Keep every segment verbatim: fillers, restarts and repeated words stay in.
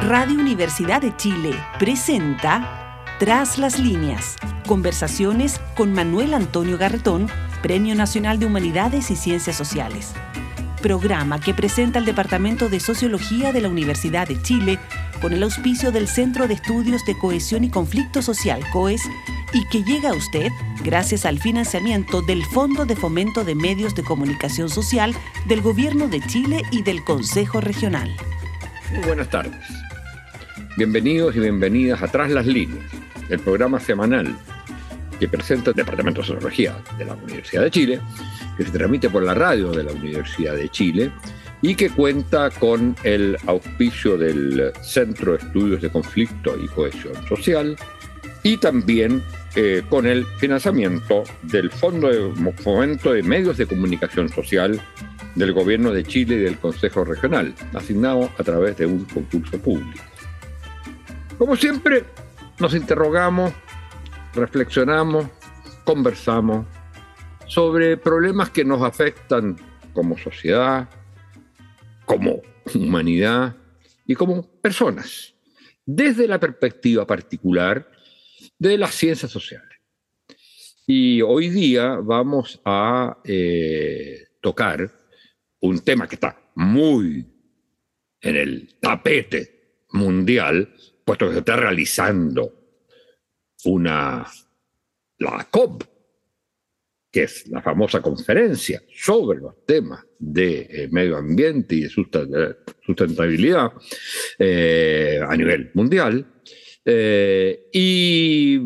Radio Universidad de Chile presenta Tras las líneas, conversaciones con Manuel Antonio Garretón, Premio Nacional de Humanidades y Ciencias Sociales. Programa que presenta el Departamento de Sociología de la Universidad de Chile con el auspicio del Centro de Estudios de Cohesión y Conflicto Social, COES, y que llega a usted gracias al financiamiento del Fondo de Fomento de Medios de Comunicación Social del Gobierno de Chile y del Consejo Regional. Muy buenas tardes. Bienvenidos y bienvenidas a Tras las líneas, el programa semanal que presenta el Departamento de Sociología de la Universidad de Chile, que se transmite por la radio de la Universidad de Chile y que cuenta con el auspicio del Centro de Estudios de Conflicto y Cohesión Social y también eh, con el financiamiento del Fondo de Fomento de Medios de Comunicación Social del Gobierno de Chile y del Consejo Regional, asignado a través de un concurso público. Como siempre, nos interrogamos, reflexionamos, conversamos sobre problemas que nos afectan como sociedad, como humanidad y como personas, desde la perspectiva particular de las ciencias sociales. Y hoy día vamos a eh, tocar un tema que está muy en el tapete mundial, puesto que se está realizando una, la COP, que es la famosa conferencia sobre los temas de eh, medio ambiente y de sustentabilidad eh, a nivel mundial, eh, y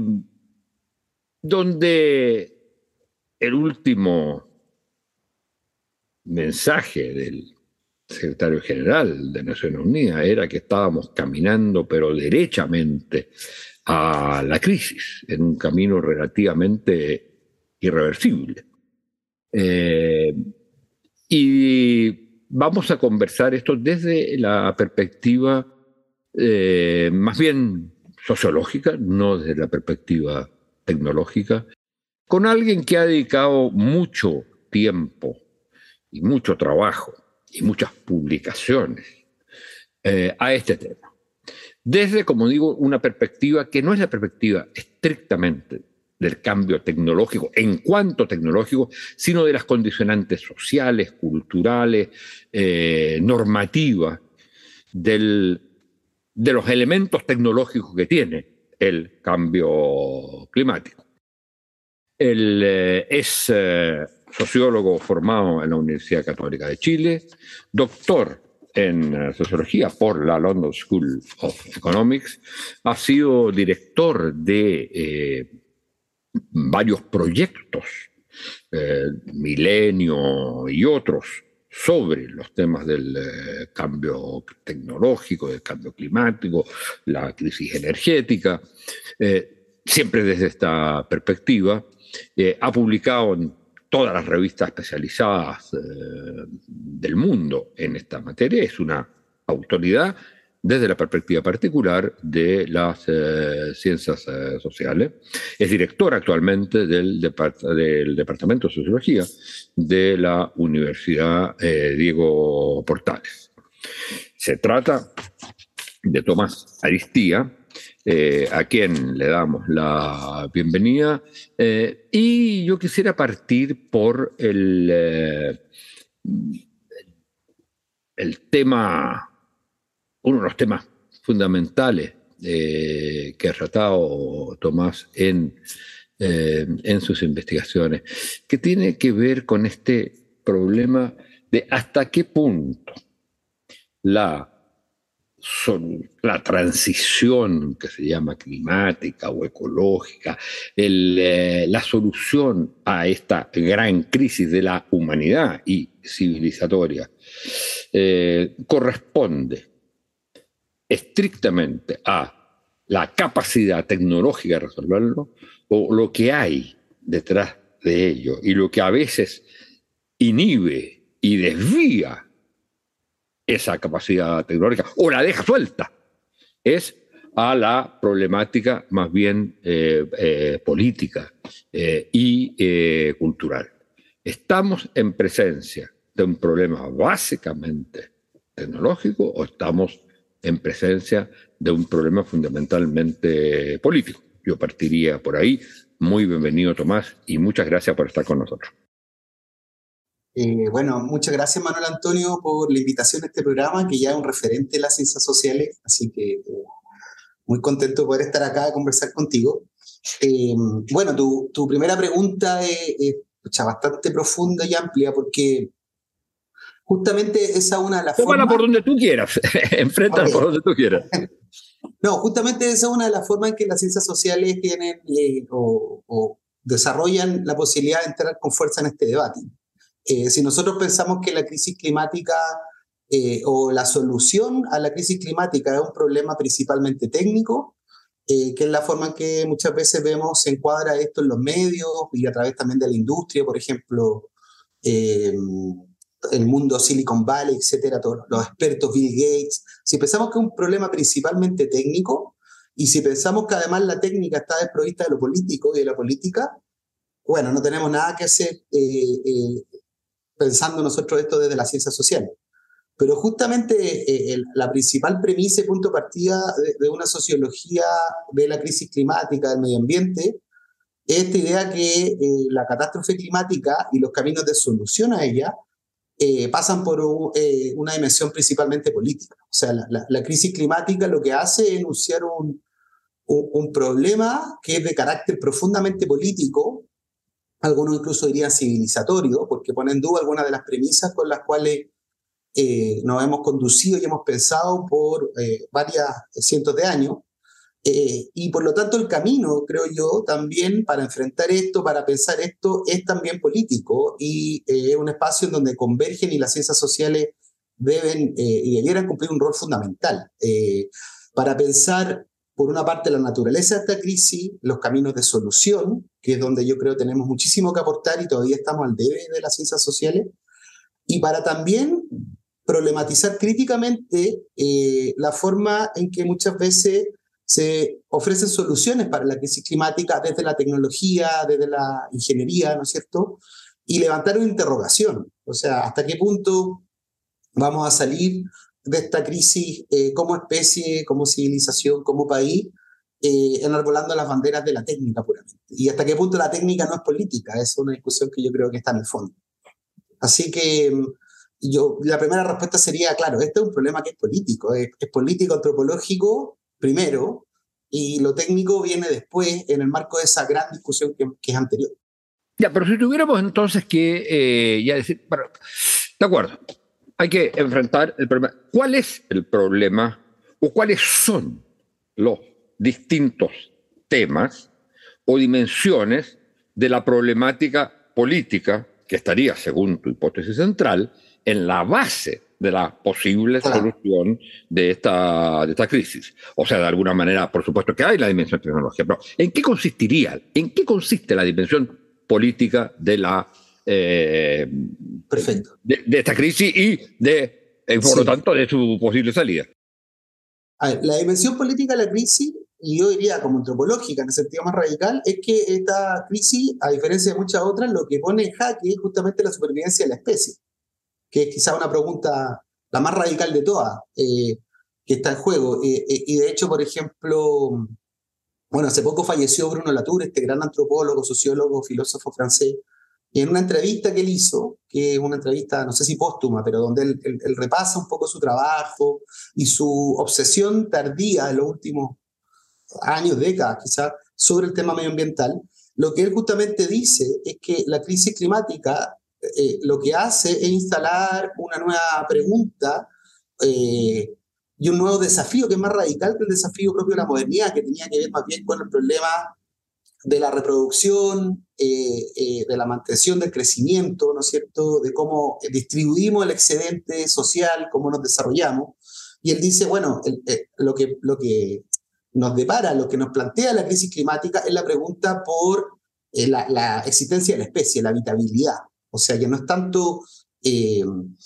donde el último mensaje del secretario general de Naciones Unidas era que estábamos caminando, pero derechamente, a la crisis, en un camino relativamente irreversible. Eh, y vamos a conversar esto desde la perspectiva eh, más bien sociológica, no desde la perspectiva tecnológica, con alguien que ha dedicado mucho tiempo y mucho trabajo y muchas publicaciones eh, a este tema. Desde, como digo, una perspectiva que no es la perspectiva estrictamente del cambio tecnológico, en cuanto tecnológico, sino de las condicionantes sociales, culturales, eh, normativas, del, de los elementos tecnológicos que tiene el cambio climático. Él eh, es eh, sociólogo formado en la Universidad Católica de Chile, doctor en sociología por la London School of Economics, ha sido director de eh, varios proyectos, eh, Milenio y otros, sobre los temas del eh, cambio tecnológico, del cambio climático, la crisis energética, eh, siempre desde esta perspectiva. Eh, ha publicado en todas las revistas especializadas eh, del mundo en esta materia, es una autoridad desde la perspectiva particular de las eh, ciencias eh, sociales. Es director actualmente del, depart del Departamento de Sociología de la Universidad eh, Diego Portales. Se trata de Tomás Aristía, Eh, a quien le damos la bienvenida, eh, y yo quisiera partir por el, eh, el tema, uno de los temas fundamentales eh, que ha tratado Tomás en, eh, en sus investigaciones, que tiene que ver con este problema de hasta qué punto la Son la transición que se llama climática o ecológica, el, eh, la solución a esta gran crisis de la humanidad y civilizatoria, eh, corresponde estrictamente a la capacidad tecnológica de resolverlo o lo que hay detrás de ello y lo que a veces inhibe y desvía esa capacidad tecnológica, o la deja suelta, es a la problemática más bien eh, eh, política eh, y eh, cultural. Estamos en presencia de un problema básicamente tecnológico o estamos en presencia de un problema fundamentalmente político. Yo partiría por ahí. Muy bienvenido, Tomás, y muchas gracias por estar con nosotros. Eh, bueno, muchas gracias, Manuel Antonio, por la invitación a este programa, que ya es un referente de las ciencias sociales, así que eh, muy contento de poder estar acá a conversar contigo. Eh, bueno, tu, tu primera pregunta es, es pucha, bastante profunda y amplia, porque justamente esa es una de las Tómala formas... por donde tú quieras, enfréntala Okay. por donde tú quieras. No, justamente esa es una de las formas en que las ciencias sociales tienen eh, o, o desarrollan la posibilidad de entrar con fuerza en este debate. Eh, si nosotros pensamos que la crisis climática eh, o la solución a la crisis climática es un problema principalmente técnico, eh, que es la forma en que muchas veces vemos, se encuadra esto en los medios y a través también de la industria, por ejemplo, eh, el mundo Silicon Valley, etcétera, todos los expertos, Bill Gates. Si pensamos que es un problema principalmente técnico y si pensamos que además la técnica está desprovista de lo político y de la política, bueno, no tenemos nada que hacer eh, eh, pensando nosotros esto desde la ciencia social. Pero justamente eh, el, la principal premisa y punto de partida de, de una sociología de la crisis climática, del medio ambiente, es esta idea que eh, la catástrofe climática y los caminos de solución a ella eh, pasan por un, eh, una dimensión principalmente política. O sea, la, la, la crisis climática lo que hace es enunciar un, un, un problema que es de carácter profundamente político, algunos incluso dirían civilizatorio, porque pone en duda algunas de las premisas con las cuales eh, nos hemos conducido y hemos pensado por eh, varias cientos de años. Eh, y por lo tanto el camino, creo yo, también para enfrentar esto, para pensar esto, es también político y es eh, un espacio en donde convergen y las ciencias sociales deben eh, y debieran cumplir un rol fundamental eh, para pensar, por una parte, la naturaleza de esta crisis, los caminos de solución, que es donde yo creo tenemos muchísimo que aportar y todavía estamos al debe de las ciencias sociales, y para también problematizar críticamente eh, la forma en que muchas veces se ofrecen soluciones para la crisis climática desde la tecnología, desde la ingeniería, ¿no es cierto? Y levantar una interrogación, o sea, ¿hasta qué punto vamos a salir de esta crisis eh, como especie, como civilización, como país, eh, enarbolando las banderas de la técnica puramente? Y hasta qué punto la técnica no es política, es una discusión que yo creo que está en el fondo. Así que yo, la primera respuesta sería, claro, este es un problema que es político, es, es político, antropológico, primero, y lo técnico viene después en el marco de esa gran discusión que, que es anterior. Ya, pero si tuviéramos entonces que eh, ya decir, bueno, de acuerdo, hay que enfrentar el problema. ¿Cuál es el problema o cuáles son los distintos temas o dimensiones de la problemática política que estaría, según tu hipótesis central, en la base de la posible claro. solución de esta, de esta crisis? O sea, de alguna manera, por supuesto que hay la dimensión tecnológica, pero ¿en qué consistiría? ¿En qué consiste la dimensión política de la eh, Perfecto. De, de esta crisis y, de, eh, por sí. lo tanto, de su posible salida? A ver, la dimensión política de la crisis, y yo diría como antropológica en el sentido más radical, es que esta crisis, a diferencia de muchas otras, lo que pone en jaque es justamente la supervivencia de la especie, que es quizá una pregunta la más radical de todas, eh, que está en juego. Eh, eh, y de hecho, por ejemplo, bueno, hace poco falleció Bruno Latour, este gran antropólogo, sociólogo, filósofo francés, y en una entrevista que él hizo, que es una entrevista, no sé si póstuma, pero donde él, él, él repasa un poco su trabajo y su obsesión tardía de los últimos años, décadas quizás, sobre el tema medioambiental, lo que él justamente dice es que la crisis climática eh, lo que hace es instalar una nueva pregunta eh, y un nuevo desafío que es más radical que el desafío propio de la modernidad, que tenía que ver más bien con el problema de la reproducción, eh, eh, de la mantención del crecimiento, ¿no es cierto?, de cómo distribuimos el excedente social, cómo nos desarrollamos. Y él dice, bueno, el, eh, lo, que, lo que nos depara, lo que nos plantea la crisis climática es la pregunta por eh, la, la existencia de la especie, la habitabilidad. O sea, que no es tanto eh,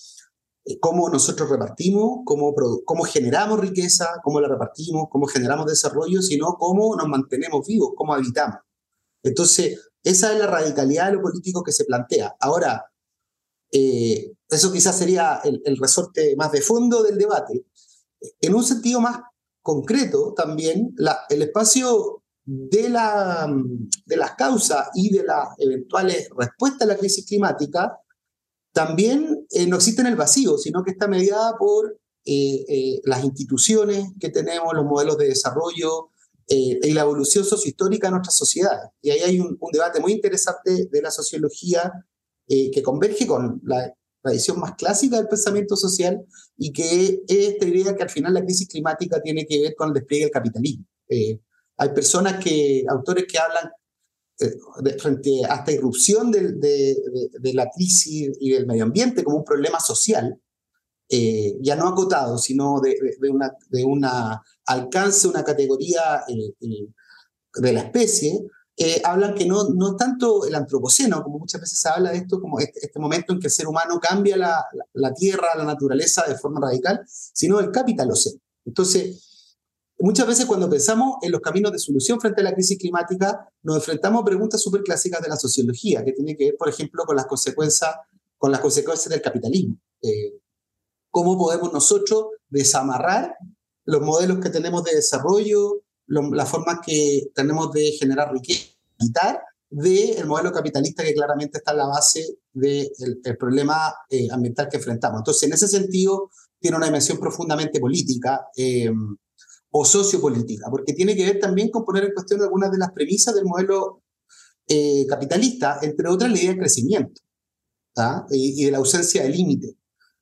cómo nosotros repartimos, cómo, cómo generamos riqueza, cómo la repartimos, cómo generamos desarrollo, sino cómo nos mantenemos vivos, cómo habitamos. Entonces, esa es la radicalidad de lo político que se plantea. Ahora, eh, eso quizás sería el, el resorte más de fondo del debate. En un sentido más concreto también, la, el espacio de, la, de las causas y de las eventuales respuestas a la crisis climática también eh, no existe en el vacío, sino que está mediada por eh, eh, las instituciones que tenemos, los modelos de desarrollo eh, y la evolución sociohistórica de nuestras sociedades. Y ahí hay un, un debate muy interesante de la sociología eh, que converge con la tradición más clásica del pensamiento social y que es esta idea que al final la crisis climática tiene que ver con el despliegue del capitalismo. Eh, hay personas que, autores que hablan eh, de, frente a esta irrupción de, de, de, de la crisis y del medio ambiente como un problema social, eh, ya no acotado, sino de, de, de una, de una alcance, una categoría eh, eh, de la especie. Eh, hablan que no, no tanto el antropoceno, como muchas veces se habla de esto, como este, este momento en que el ser humano cambia la, la, la tierra, la naturaleza de forma radical, sino el capitaloceno. Entonces, muchas veces cuando pensamos en los caminos de solución frente a la crisis climática, nos enfrentamos a preguntas súper clásicas de la sociología, que tienen que ver, por ejemplo, con las consecuencias, con las consecuencias del capitalismo. Eh, ¿Cómo podemos nosotros desamarrar los modelos que tenemos de desarrollo, Lo, las formas que tenemos de generar riqueza, quitar del modelo capitalista que claramente está en la base del de problema eh, ambiental que enfrentamos? Entonces, en ese sentido, tiene una dimensión profundamente política eh, o sociopolítica, porque tiene que ver también con poner en cuestión algunas de las premisas del modelo eh, capitalista, entre otras la idea del crecimiento, ¿ah? y, y de la ausencia de límite.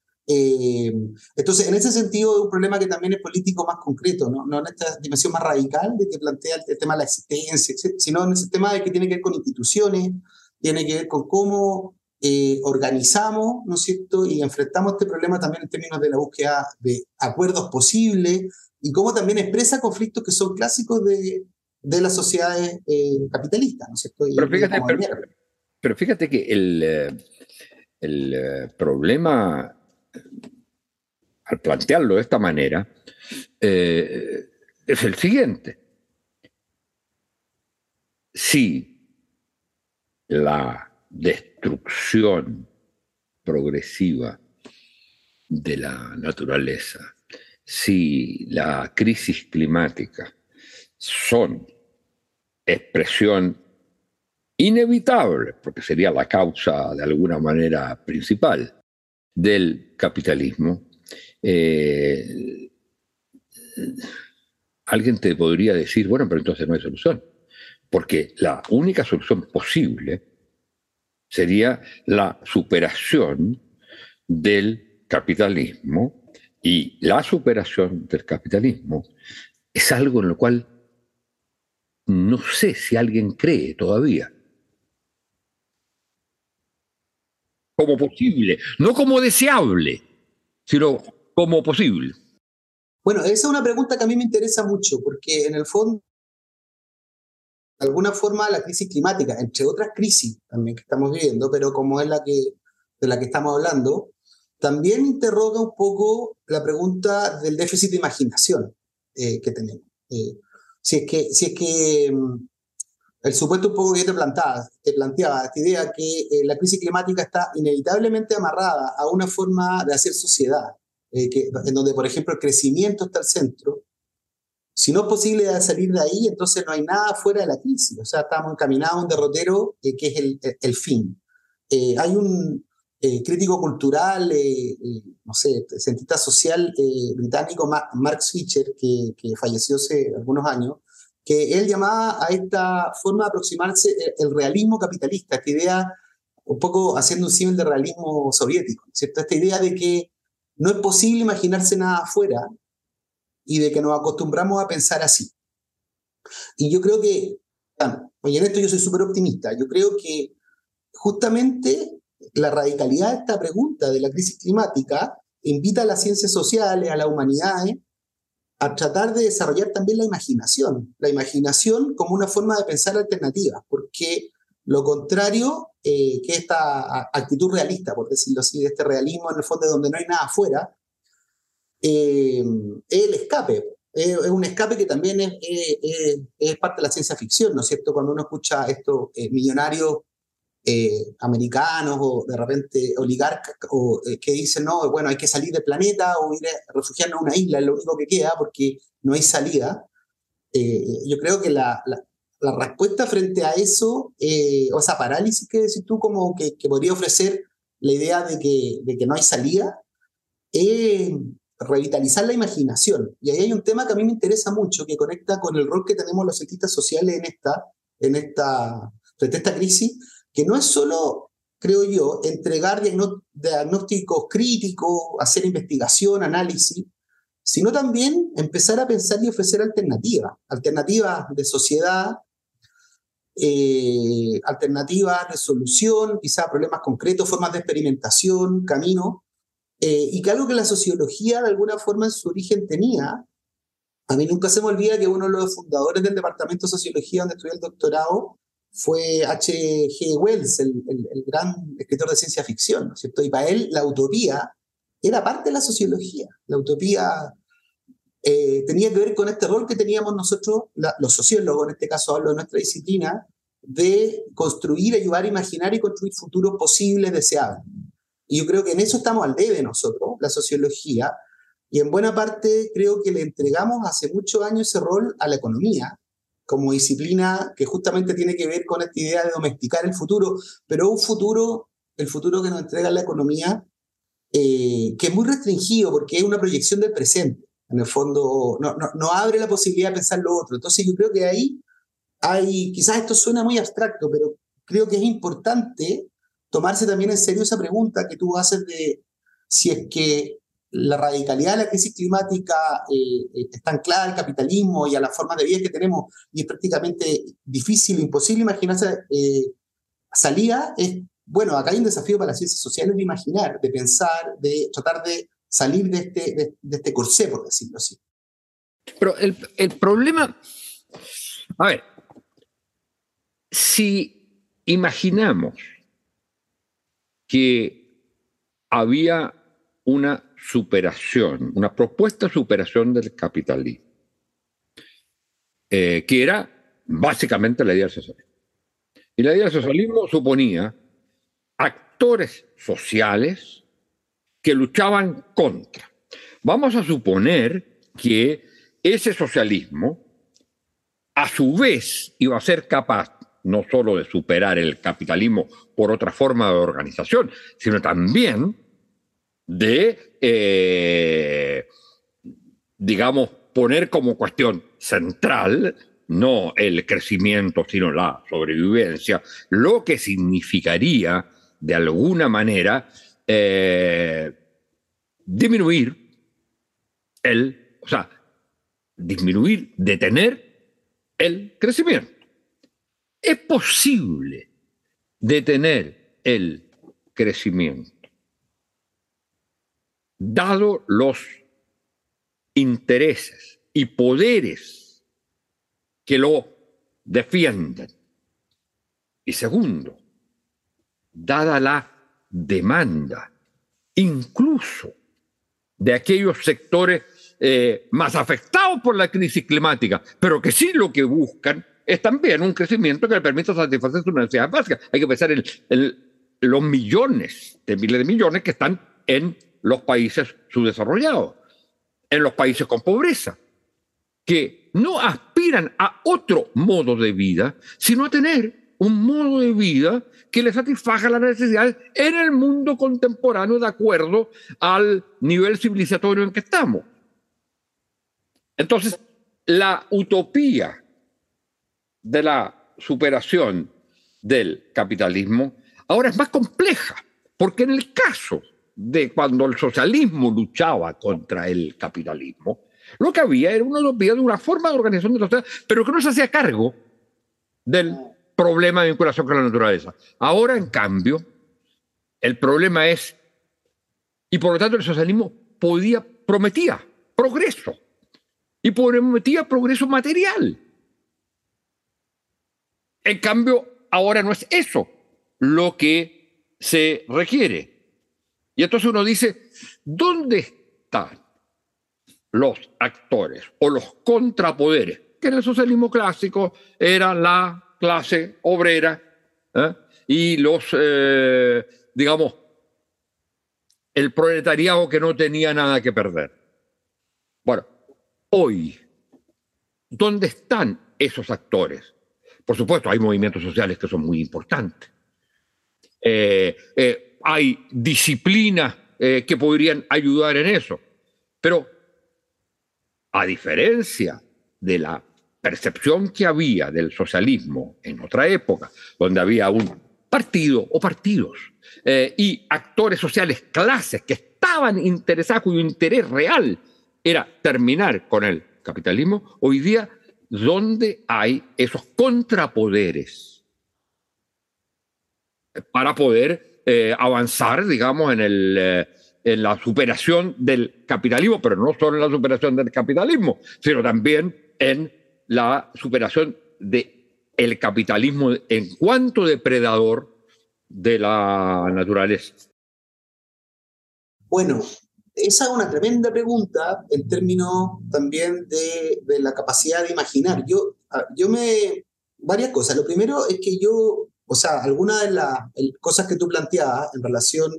Eh, entonces, en ese sentido, es un problema que también es político más concreto, ¿no? No en esta dimensión más radical de que plantea el, el tema de la existencia, sino en ese tema de que tiene que ver con instituciones, tiene que ver con cómo eh, organizamos, ¿no es cierto?, y enfrentamos este problema también en términos de la búsqueda de acuerdos posibles y cómo también expresa conflictos que son clásicos de, de las sociedades eh, capitalistas, ¿no es cierto? Y, pero, fíjate, y pero, pero fíjate que el, el problema, al plantearlo de esta manera, eh, es el siguiente. Si la destrucción progresiva de la naturaleza, si la crisis climática son expresión inevitable, porque sería la causa de alguna manera principal del capitalismo, eh, alguien te podría decir, bueno, pero entonces no hay solución, porque la única solución posible sería la superación del capitalismo, y la superación del capitalismo es algo en lo cual no sé si alguien cree todavía como posible, no como deseable, sino como posible. Bueno, esa es una pregunta que a mí me interesa mucho, porque en el fondo, de alguna forma, la crisis climática, entre otras crisis también que estamos viviendo, pero como es la que, de la que estamos hablando, también interroga un poco la pregunta del déficit de imaginación eh, que tenemos. Eh, si es que, si es que um, el supuesto un poco que te planteaba, te planteaba esta idea que eh, la crisis climática está inevitablemente amarrada a una forma de hacer sociedad, eh, que, en donde, por ejemplo, el crecimiento está al centro. Si no es posible salir de ahí, entonces no hay nada fuera de la crisis. O sea, estamos encaminados a un derrotero eh, que es el, el, el fin. Eh, hay un eh, crítico cultural, eh, eh, no sé, cientista social eh, británico, Mark Switcher, que, que falleció hace algunos años, que él llamaba a esta forma de aproximarse el, el realismo capitalista, esta idea, un poco haciendo un símil de realismo soviético, ¿cierto? Esta idea de que no es posible imaginarse nada afuera y de que nos acostumbramos a pensar así. Y yo creo que, oye, en esto yo soy súper optimista, yo creo que justamente la radicalidad de esta pregunta de la crisis climática invita a las ciencias sociales, a las humanidades, a tratar de desarrollar también la imaginación, la imaginación como una forma de pensar alternativas, porque lo contrario eh, que esta actitud realista, por decirlo así, de este realismo en el fondo donde no hay nada afuera, eh, es el escape, es, es un escape que también es, es, es parte de la ciencia ficción, ¿no es cierto? Cuando uno escucha estos eh, millonarios eh, americanos o de repente oligarcas o, eh, que dicen, no, bueno, hay que salir del planeta o ir a refugiarnos a una isla, es lo único que queda porque no hay salida. Eh, yo creo que la, la, la respuesta frente a eso, eh, o esa parálisis que decís tú, como que, que podría ofrecer la idea de que, de que no hay salida, es revitalizar la imaginación. Y ahí hay un tema que a mí me interesa mucho, que conecta con el rol que tenemos los cientistas sociales en esta, en esta, frente a esta crisis, que no es solo, creo yo, entregar diagnósticos críticos, hacer investigación, análisis, sino también empezar a pensar y ofrecer alternativas, alternativas de sociedad, eh, alternativas de solución, quizás problemas concretos, formas de experimentación, caminos, eh, y que algo que la sociología de alguna forma en su origen tenía. A mí nunca se me olvida que uno de los fundadores del departamento de sociología donde estudié el doctorado fue H G Wells, el, el, el gran escritor de ciencia ficción, ¿no es cierto? Y para él la utopía era parte de la sociología. La utopía eh, tenía que ver con este rol que teníamos nosotros, la, los sociólogos, en este caso hablo de nuestra disciplina, de construir, ayudar a imaginar y construir futuros posibles, deseables. Y yo creo que en eso estamos al debe nosotros, la sociología, y en buena parte creo que le entregamos hace muchos años ese rol a la economía, como disciplina que justamente tiene que ver con esta idea de domesticar el futuro, pero un futuro, el futuro que nos entrega la economía, eh, que es muy restringido porque es una proyección del presente. En el fondo, no, no, no abre la posibilidad de pensar lo otro. Entonces yo creo que ahí hay, quizás esto suena muy abstracto, pero creo que es importante tomarse también en serio esa pregunta que tú haces de si es que la radicalidad de la crisis climática eh, está anclada al capitalismo y a las formas de vida que tenemos y es prácticamente difícil, imposible imaginarse eh, salida. Es, bueno, acá hay un desafío para las ciencias sociales de imaginar, de pensar, de tratar de salir de este, de, de este corsé, por decirlo así. Pero el, el problema, a ver, si imaginamos que había una superación, una propuesta de superación del capitalismo, eh, que era básicamente la idea del socialismo. Y la idea del socialismo suponía actores sociales que luchaban contra. Vamos a suponer que ese socialismo, a su vez, iba a ser capaz no solo de superar el capitalismo por otra forma de organización, sino también de, eh, digamos, poner como cuestión central no el crecimiento, sino la sobrevivencia, lo que significaría, de alguna manera, eh, disminuir el, o sea, disminuir, detener el crecimiento. Es posible detener el crecimiento, dado los intereses y poderes que lo defienden. Y segundo, dada la demanda, incluso de aquellos sectores eh, más afectados por la crisis climática, pero que sí lo que buscan es también un crecimiento que le permita satisfacer sus necesidades básicas. Hay que pensar en, en los millones de miles de millones que están en los países subdesarrollados, en los países con pobreza, que no aspiran a otro modo de vida, sino a tener un modo de vida que le satisfaga las necesidades en el mundo contemporáneo de acuerdo al nivel civilizatorio en que estamos. Entonces, la utopía de la superación del capitalismo ahora es más compleja, porque en el caso de cuando el socialismo luchaba contra el capitalismo, lo que había era una utopía de una forma de organización de la sociedad, pero que no se hacía cargo del problema de vinculación con la naturaleza. Ahora, en cambio, el problema es, y por lo tanto el socialismo podía, prometía progreso, y prometía progreso material. En cambio, ahora no es eso lo que se requiere. Y entonces uno dice, ¿dónde están los actores o los contrapoderes? Que en el socialismo clásico era la clase obrera, ¿eh? y los, eh, digamos, el proletariado que no tenía nada que perder. Bueno, hoy, ¿dónde están esos actores? Por supuesto, hay movimientos sociales que son muy importantes. Eh, eh, hay disciplinas eh, que podrían ayudar en eso. Pero, a diferencia de la percepción que había del socialismo en otra época, donde había un partido o partidos eh, y actores sociales, clases que estaban interesados, cuyo interés real era terminar con el capitalismo, hoy día, donde hay esos contrapoderes para poder eh, avanzar, digamos, en, el, eh, en la superación del capitalismo, pero no solo en la superación del capitalismo, sino también en la superación del capitalismo en cuanto depredador de la naturaleza. Bueno, esa es una tremenda pregunta en términos también de, de la capacidad de imaginar. Yo, yo me... Varias cosas. Lo primero es que yo, o sea, algunas de las cosas que tú planteabas en relación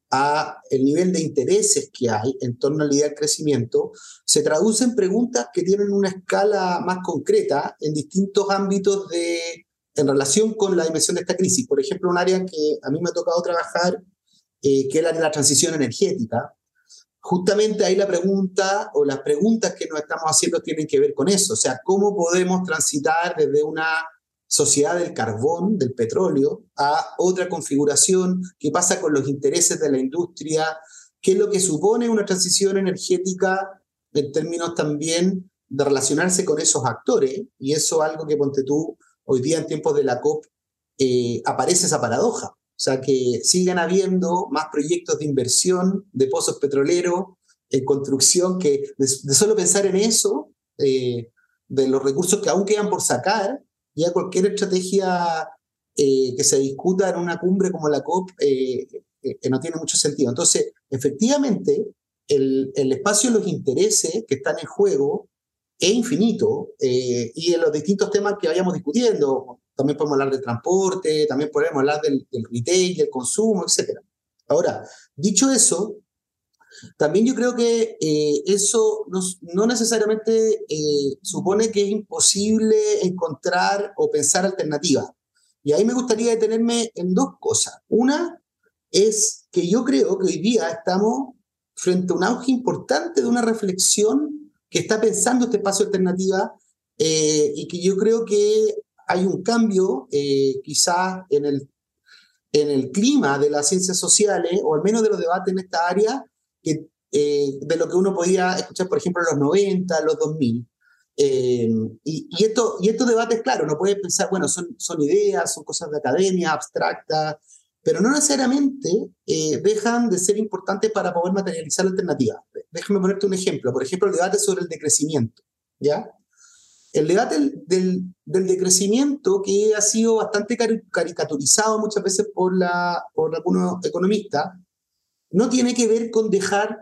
a el nivel de intereses que hay en torno a la idea del crecimiento, se traducen en preguntas que tienen una escala más concreta en distintos ámbitos de, en relación con la dimensión de esta crisis. Por ejemplo, un área que a mí me ha tocado trabajar, eh, que es la de la transición energética. Justamente ahí la pregunta, o las preguntas que nos estamos haciendo tienen que ver con eso. O sea, ¿cómo podemos transitar desde una sociedad del carbón, del petróleo, a otra configuración? ¿Qué pasa con los intereses de la industria? ¿Qué es lo que supone una transición energética en términos también de relacionarse con esos actores? Y eso es algo que, ponte tú, hoy día en tiempos de la COP, eh, aparece esa paradoja. O sea, que sigan habiendo más proyectos de inversión de pozos petroleros en construcción, que de, de solo pensar en eso, eh, de los recursos que aún quedan por sacar, ya cualquier estrategia eh, que se discuta en una cumbre como la COP eh, eh, no tiene mucho sentido. Entonces, efectivamente, el, el espacio de los intereses que están en juego es infinito, eh, y en los distintos temas que vayamos discutiendo, también podemos hablar de transporte, también podemos hablar del, del retail, del consumo, etcétera. Ahora, dicho eso, también yo creo que eh, eso no, no necesariamente eh, supone que es imposible encontrar o pensar alternativas. Y ahí me gustaría detenerme en dos cosas. Una es que yo creo que hoy día estamos frente a un auge importante de una reflexión que está pensando este espacio de alternativa, eh, y que yo creo que hay un cambio eh, quizás en el, en el clima de las ciencias sociales, o al menos de los debates en esta área, que, eh, de lo que uno podía escuchar, por ejemplo, en los noventa, en los dos mil. Eh, y, y, esto, y estos debates, claro, no puedes pensar, bueno, son, son ideas, son cosas de academia, abstractas, pero no necesariamente eh, dejan de ser importantes para poder materializar la alternativa. Déjame ponerte un ejemplo. Por ejemplo, el debate sobre el decrecimiento, ¿ya? El debate del, del, del decrecimiento, que ha sido bastante caricaturizado muchas veces por, la, por algunos economistas, no tiene que ver con dejar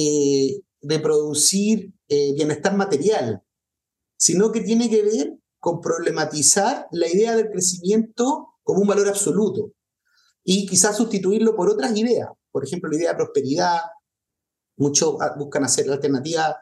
eh, de producir eh, bienestar material, sino que tiene que ver con problematizar la idea del crecimiento como un valor absoluto y quizás sustituirlo por otras ideas. Por ejemplo, la idea de prosperidad, muchos buscan hacer la alternativa,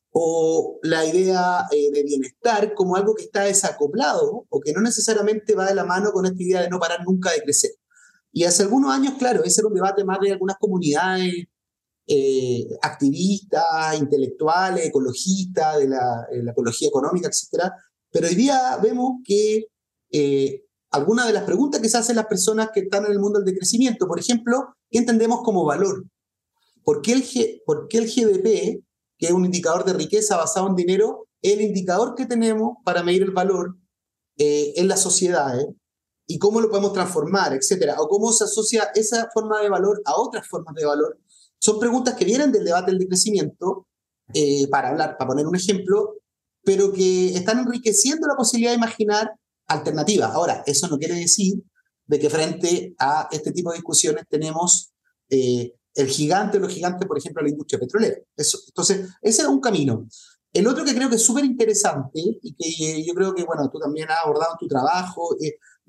o la idea eh, de bienestar como algo que está desacoplado o que no necesariamente va de la mano con esta idea de no parar nunca de crecer. Y hace algunos años, claro, ese era un debate más de algunas comunidades eh, activistas, intelectuales, ecologistas, de la, de la ecología económica, etcétera. Pero hoy día vemos que eh, algunas de las preguntas que se hacen las personas que están en el mundo del decrecimiento, por ejemplo, ¿qué entendemos como valor? ¿Por qué el, G, por qué el G D P, que es un indicador de riqueza basado en dinero, es el indicador que tenemos para medir el valor eh, en las sociedades? Y cómo lo podemos transformar, etcétera, o cómo se asocia esa forma de valor a otras formas de valor. Son preguntas que vienen del debate del decrecimiento, eh, para hablar, para poner un ejemplo, pero que están enriqueciendo la posibilidad de imaginar alternativas. Ahora, eso no quiere decir de que frente a este tipo de discusiones tenemos eh, el gigante o los gigantes, por ejemplo, la industria petrolera. Eso, entonces, ese es un camino. El otro que creo que es súper interesante y que eh, yo creo que, bueno, tú también has abordado en tu trabajo, eh,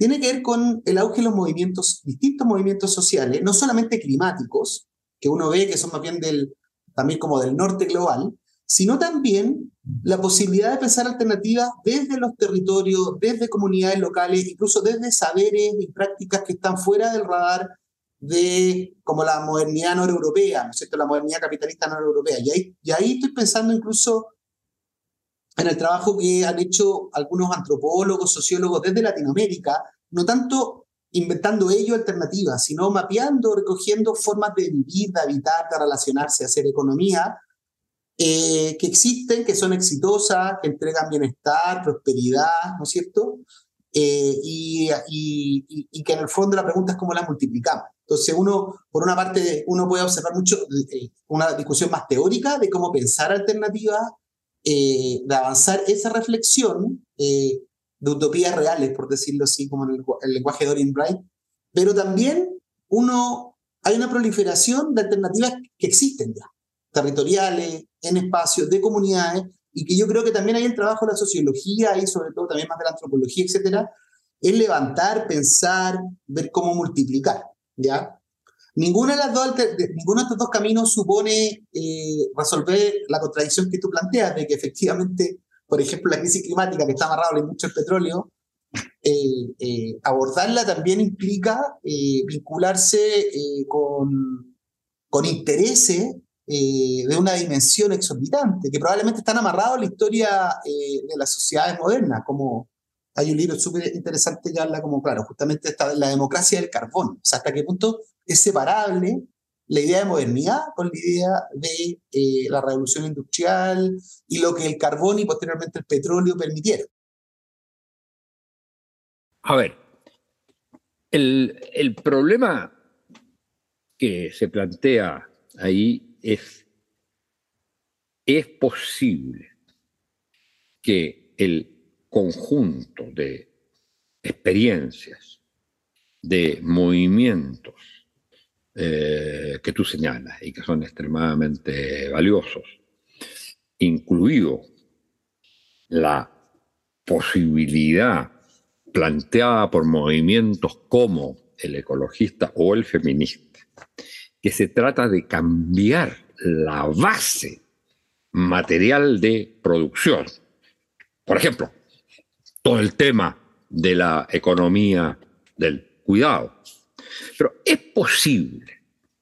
tiene que ver con el auge de los movimientos, distintos movimientos sociales, no solamente climáticos, que uno ve que son más bien del, también como del norte global, sino también la posibilidad de pensar alternativas desde los territorios, desde comunidades locales, incluso desde saberes y prácticas que están fuera del radar de como la modernidad noreuropea, ¿no es cierto? La modernidad capitalista noreuropea. Y ahí, y ahí estoy pensando incluso en el trabajo que han hecho algunos antropólogos, sociólogos desde Latinoamérica, no tanto inventando ellos alternativas, sino mapeando, recogiendo formas de vivir, de habitar, de relacionarse, de hacer economía, eh, que existen, que son exitosas, que entregan bienestar, prosperidad, ¿no es cierto? Eh, y, y, y que en el fondo la pregunta es cómo las multiplicamos. Entonces uno, por una parte, uno puede observar mucho eh, una discusión más teórica de cómo pensar alternativas, eh, de avanzar esa reflexión eh, de utopías reales, por decirlo así, como en el, el lenguaje de Dorian Bright, pero también uno, hay una proliferación de alternativas que existen ya, territoriales, en espacios, de comunidades, y que yo creo que también hay el trabajo de la sociología y sobre todo también más de la antropología, etcétera, es levantar, pensar, ver cómo multiplicar, ¿ya? Ninguna de las dos, ninguno de estos dos caminos supone eh, resolver la contradicción que tú planteas, de que efectivamente, por ejemplo, la crisis climática, que está amarrada a la industria del petróleo, eh, eh, abordarla también implica eh, vincularse eh, con, con intereses eh, de una dimensión exorbitante, que probablemente están amarrados a la historia eh, de las sociedades modernas, como hay un libro súper interesante que habla como, claro, justamente esta, la democracia del carbón, o sea, hasta qué punto es separable la idea de modernidad con la idea de eh, la revolución industrial y lo que el carbón y posteriormente el petróleo permitieron. A ver, el, el problema que se plantea ahí es, es posible que el conjunto de experiencias, de movimientos eh, que tú señalas y que son extremadamente valiosos, incluido la posibilidad planteada por movimientos como el ecologista o el feminista, que se trata de cambiar la base material de producción. Por ejemplo, todo el tema de la economía del cuidado. Pero es posible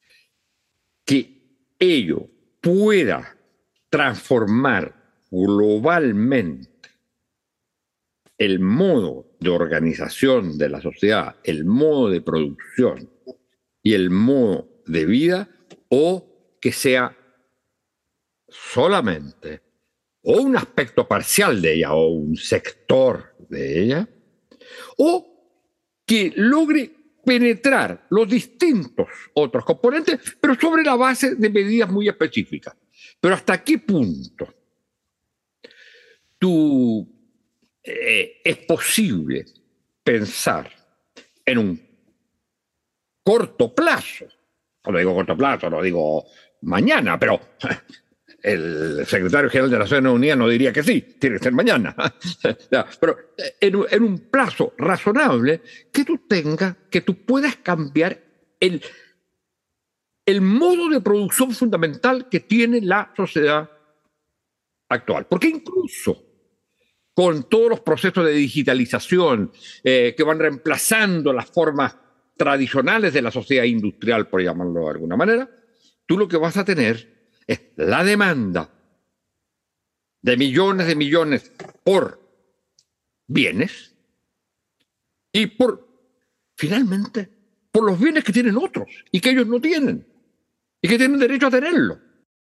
que ello pueda transformar globalmente el modo de organización de la sociedad, el modo de producción y el modo de vida, o que sea solamente o un aspecto parcial de ella o un sector de ella, o que logre penetrar los distintos otros componentes, pero sobre la base de medidas muy específicas. Pero ¿hasta qué punto tú, eh, es posible pensar en un corto plazo? Cuando digo corto plazo, no digo mañana, pero el secretario general de las Naciones Unidas no diría que sí, tiene que ser mañana. Pero en, en un plazo razonable que tú tengas, que tú puedas cambiar el, el modo de producción fundamental que tiene la sociedad actual. Porque incluso con todos los procesos de digitalización eh, que van reemplazando las formas tradicionales de la sociedad industrial, por llamarlo de alguna manera, tú lo que vas a tener es la demanda de millones de millones por bienes y por, finalmente, por los bienes que tienen otros y que ellos no tienen y que tienen derecho a tenerlo.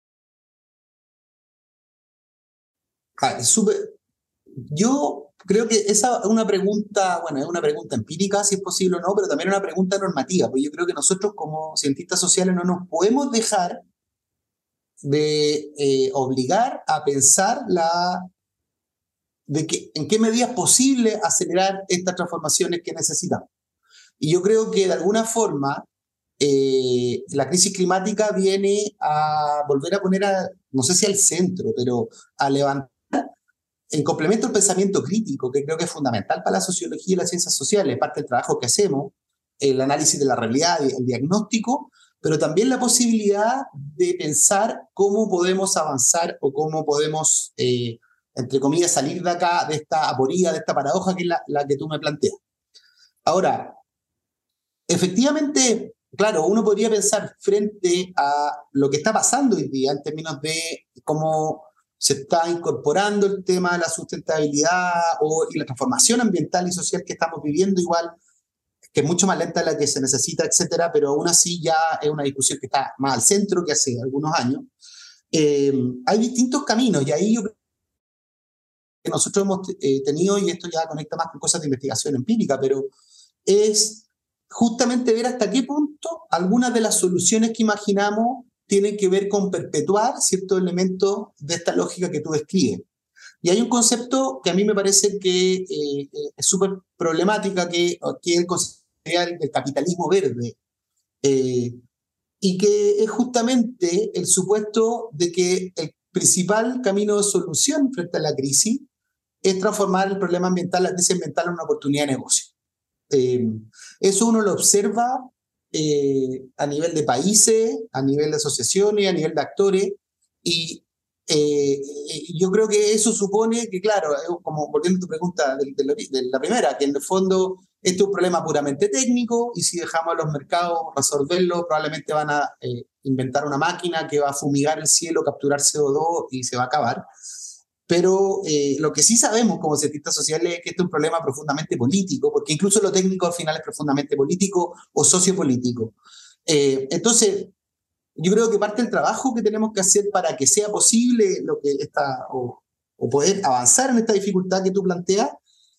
Ah, es súper. Yo creo que esa es una pregunta, bueno, es una pregunta empírica, si es posible o no, pero también una pregunta normativa, porque yo creo que nosotros como cientistas sociales no nos podemos dejar de eh, obligar a pensar la, de que, en qué medida es posible acelerar estas transformaciones que necesitamos. Y yo creo que de alguna forma eh, la crisis climática viene a volver a poner, a, no sé si al centro, pero a levantar en complemento al pensamiento crítico, que creo que es fundamental para la sociología y las ciencias sociales, parte del trabajo que hacemos, el análisis de la realidad, el diagnóstico, pero también la posibilidad de pensar cómo podemos avanzar o cómo podemos, eh, entre comillas, salir de acá, de esta aporía, de esta paradoja que es la, la que tú me planteas. Ahora, efectivamente, claro, uno podría pensar frente a lo que está pasando hoy día en términos de cómo se está incorporando el tema de la sustentabilidad o, y la transformación ambiental y social que estamos viviendo, igual, que es mucho más lenta de la que se necesita, etcétera, pero aún así ya es una discusión que está más al centro que hace algunos años. Eh, hay distintos caminos y ahí yo creo que nosotros hemos eh, tenido, y esto ya conecta más con cosas de investigación empírica, pero es justamente ver hasta qué punto algunas de las soluciones que imaginamos tienen que ver con perpetuar ciertos elementos de esta lógica que tú describes. Y hay un concepto que a mí me parece que eh, es súper problemática, que, que es el concepto del capitalismo verde, eh, y que es justamente el supuesto de que el principal camino de solución frente a la crisis es transformar el problema ambiental, la crisis ambiental, en una oportunidad de negocio. Eh, eso uno lo observa eh, a nivel de países, a nivel de asociaciones, a nivel de actores, y eh, yo creo que eso supone que, claro, como volviendo a tu pregunta de, de, de la primera, que en el fondo este es un problema puramente técnico y si dejamos a los mercados resolverlo, probablemente van a eh, inventar una máquina que va a fumigar el cielo, capturar C O dos y se va a acabar. Pero eh, lo que sí sabemos como cientistas sociales es que este es un problema profundamente político, porque incluso lo técnico al final es profundamente político o sociopolítico. Eh, entonces, yo creo que parte del trabajo que tenemos que hacer para que sea posible lo que está, o, o poder avanzar en esta dificultad que tú planteas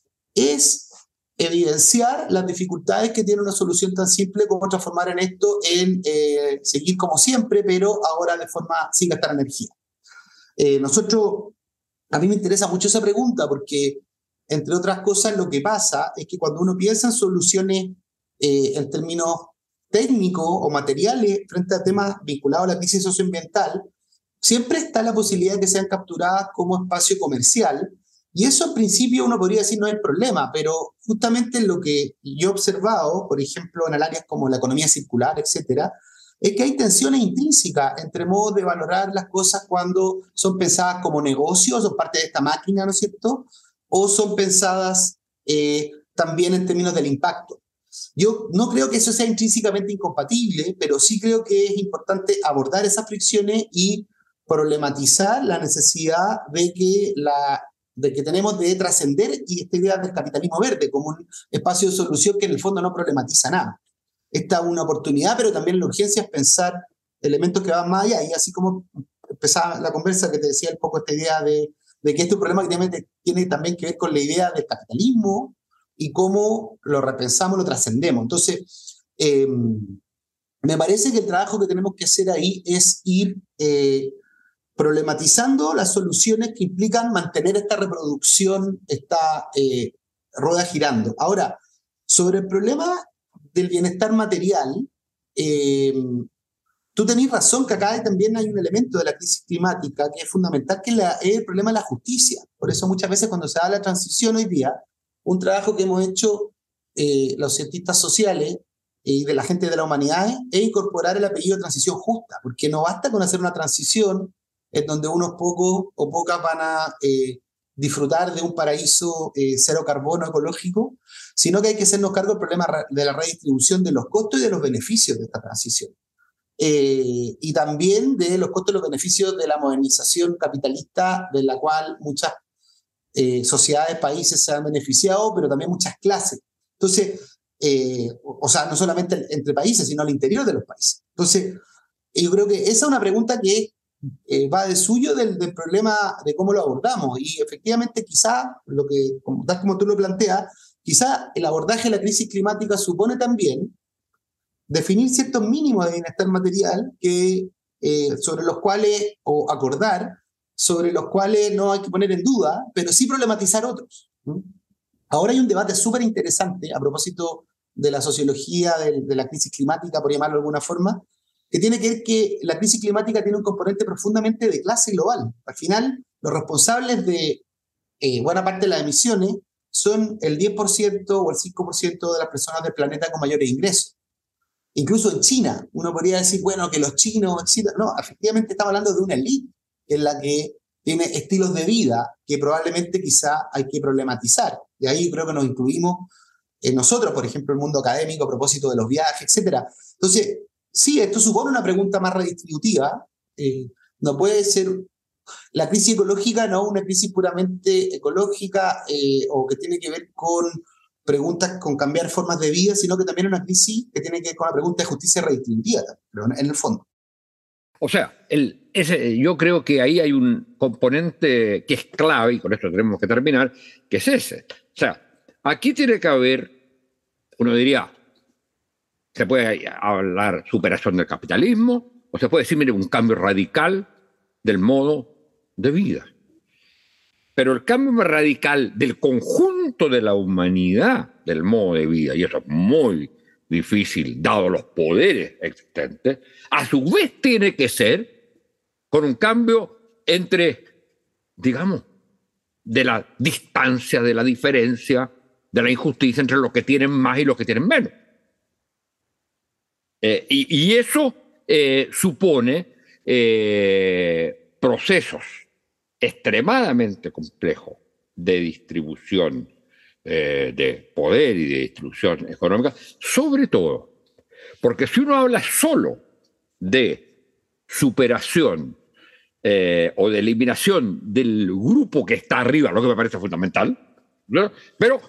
es evidenciar las dificultades que tiene una solución tan simple como transformar en esto en eh, seguir como siempre, pero ahora de forma sin gastar energía. Eh, nosotros... A mí me interesa mucho esa pregunta porque, entre otras cosas, lo que pasa es que cuando uno piensa en soluciones eh, en términos técnicos o materiales frente a temas vinculados a la crisis socioambiental, siempre está la posibilidad de que sean capturadas como espacio comercial, y eso en principio uno podría decir no es el problema, pero justamente lo que yo he observado, por ejemplo, en áreas como la economía circular, etcétera, es que hay tensiones intrínsecas entre modos de valorar las cosas cuando son pensadas como negocios, son parte de esta máquina, ¿no es cierto? O son pensadas eh, también en términos del impacto. Yo no creo que eso sea intrínsecamente incompatible, pero sí creo que es importante abordar esas fricciones y problematizar la necesidad de que, la, de que tenemos de trascender y esta idea del capitalismo verde como un espacio de solución que en el fondo no problematiza nada. Esta es una oportunidad, pero también la urgencia es pensar elementos que van más allá. Y así como empezaba la conversa que te decía un poco esta idea de, de que este es un problema que tiene, tiene también que ver con la idea del capitalismo y cómo lo repensamos, lo trascendemos. Entonces, eh, me parece que el trabajo que tenemos que hacer ahí es ir eh, problematizando las soluciones que implican mantener esta reproducción, esta eh, rueda girando. Ahora, sobre el problema del bienestar material, eh, tú tenés razón que acá también hay un elemento de la crisis climática que es fundamental, que es, la, es el problema de la justicia. Por eso muchas veces cuando se da la transición hoy día, un trabajo que hemos hecho eh, los cientistas sociales y de la gente de la humanidad es incorporar el apellido de transición justa, porque no basta con hacer una transición en donde unos pocos o pocas van a eh, disfrutar de un paraíso eh, cero carbono ecológico, sino que hay que hacernos cargo del problema de la redistribución de los costos y de los beneficios de esta transición. Eh, y también de los costos y los beneficios de la modernización capitalista, de la cual muchas eh, sociedades, países se han beneficiado, pero también muchas clases. Entonces, eh, o, o sea, no solamente entre países, sino al interior de los países. Entonces, yo creo que esa es una pregunta que eh, va de suyo del, del problema de cómo lo abordamos. Y efectivamente, quizá, lo que, como, tal como tú lo planteas, quizá el abordaje de la crisis climática supone también definir ciertos mínimos de bienestar material que, eh, sobre los cuales, o acordar, sobre los cuales no hay que poner en duda, pero sí problematizar otros. ¿Mm? Ahora hay un debate súper interesante a propósito de la sociología de, de la crisis climática, por llamarlo de alguna forma, que tiene que ver que la crisis climática tiene un componente profundamente de clase global. Al final, los responsables de eh, buena parte de las emisiones son el diez por ciento o el cinco por ciento de las personas del planeta con mayores ingresos. Incluso en China, uno podría decir, bueno, que los chinos, etcétera. No, efectivamente estamos hablando de una élite en la que tiene estilos de vida que probablemente quizá hay que problematizar. Y ahí creo que nos incluimos eh, nosotros, por ejemplo, el mundo académico a propósito de los viajes, etcétera. Entonces, sí, esto supone una pregunta más redistributiva. Eh, no puede ser la crisis ecológica, no una crisis puramente ecológica eh, o que tiene que ver con preguntas con cambiar formas de vida, sino que también una crisis que tiene que ver con la pregunta de justicia redistributiva, pero en el fondo. O sea, el, ese, yo creo que ahí hay un componente que es clave, y con esto tenemos que terminar, que es ese. O sea, aquí tiene que haber, uno diría, se puede hablar superación del capitalismo, o se puede decir, mire, un cambio radical del modo de vida. Pero el cambio radical del conjunto de la humanidad, del modo de vida, y eso es muy difícil, dado los poderes existentes, a su vez tiene que ser con un cambio entre, digamos, de la distancia, de la diferencia, de la injusticia entre los que tienen más y los que tienen menos. Eh, y, y eso eh, supone eh, procesos extremadamente complejos de distribución eh, de poder y de distribución económica, sobre todo porque si uno habla solo de superación eh, o de eliminación del grupo que está arriba, lo que me parece fundamental, ¿no? Pero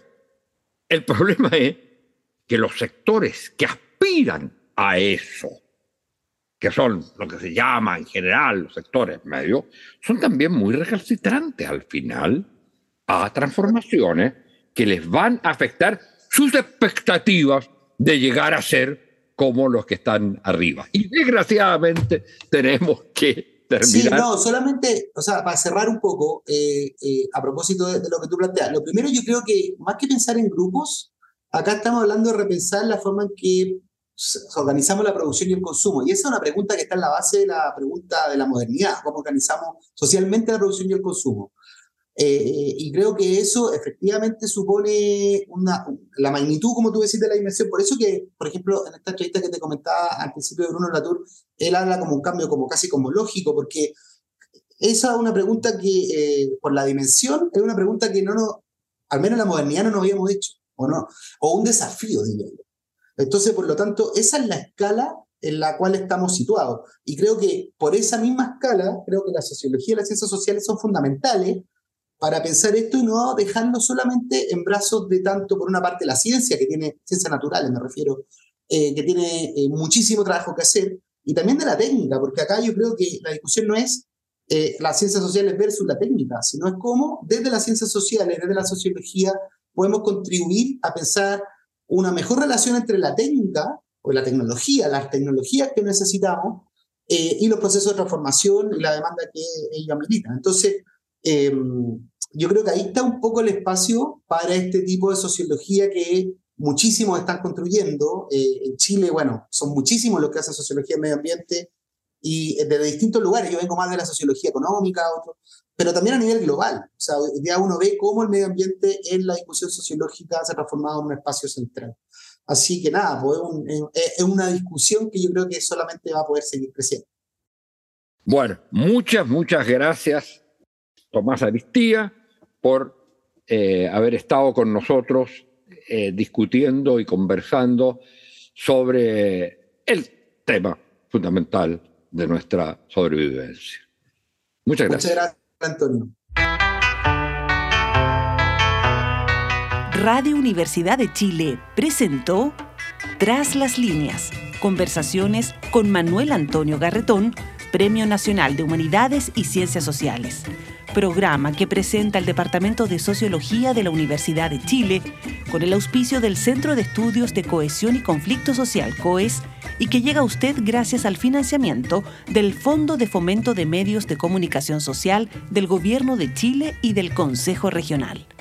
el problema es que los sectores que aspiran a eso, que son lo que se llama en general los sectores medios, son también muy recalcitrantes al final a transformaciones que les van a afectar sus expectativas de llegar a ser como los que están arriba. Y desgraciadamente tenemos que terminar. Sí, no, solamente, o sea, para cerrar un poco, eh, eh, a propósito de, de lo que tú planteas, lo primero yo creo que más que pensar en grupos, acá estamos hablando de repensar la forma en que organizamos la producción y el consumo. Y esa es una pregunta que está en la base de la pregunta de la modernidad, cómo organizamos socialmente la producción y el consumo. Eh, y creo que eso efectivamente supone una, la magnitud, como tú decís, de la dimensión. Por eso que, por ejemplo, en esta entrevista que te comentaba al principio de Bruno Latour, él habla como un cambio como casi como lógico, porque esa es una pregunta que, eh, por la dimensión, es una pregunta que no nos, al menos en la modernidad no nos habíamos hecho, o, no, o un desafío, diría yo. Entonces, por lo tanto, esa es la escala en la cual estamos situados. Y creo que por esa misma escala, creo que la sociología y las ciencias sociales son fundamentales para pensar esto y no dejarlo solamente en brazos de tanto, por una parte, la ciencia, que tiene, ciencias naturales me refiero, eh, que tiene eh, muchísimo trabajo que hacer, y también de la técnica, porque acá yo creo que la discusión no es eh, las ciencias sociales versus la técnica, sino es cómo desde las ciencias sociales, desde la sociología, podemos contribuir a pensar una mejor relación entre la técnica o la tecnología, las tecnologías que necesitamos eh, y los procesos de transformación y la demanda que ella milita. Entonces, eh, yo creo que ahí está un poco el espacio para este tipo de sociología que muchísimos están construyendo. Eh, en Chile, bueno, son muchísimos los que hacen sociología en medio ambiente y desde distintos lugares. Yo vengo más de la sociología económica, otro, pero también a nivel global. O sea, hoy día uno ve cómo el medio ambiente en la discusión sociológica se ha transformado en un espacio central. Así que nada, pues es, un, es una discusión que yo creo que solamente va a poder seguir creciendo. Bueno, muchas, muchas gracias, Tomás Aristía, por eh, haber estado con nosotros eh, discutiendo y conversando sobre el tema fundamental de nuestra sobrevivencia. Muchas gracias. Muchas gracias, Antonio. Radio Universidad de Chile presentó Tras las líneas, conversaciones con Manuel Antonio Garretón, Premio Nacional de Humanidades y Ciencias Sociales, programa que presenta el Departamento de Sociología de la Universidad de Chile con el auspicio del Centro de Estudios de Cohesión y Conflicto Social, COES, y que llega a usted gracias al financiamiento del Fondo de Fomento de Medios de Comunicación Social del Gobierno de Chile y del Consejo Regional.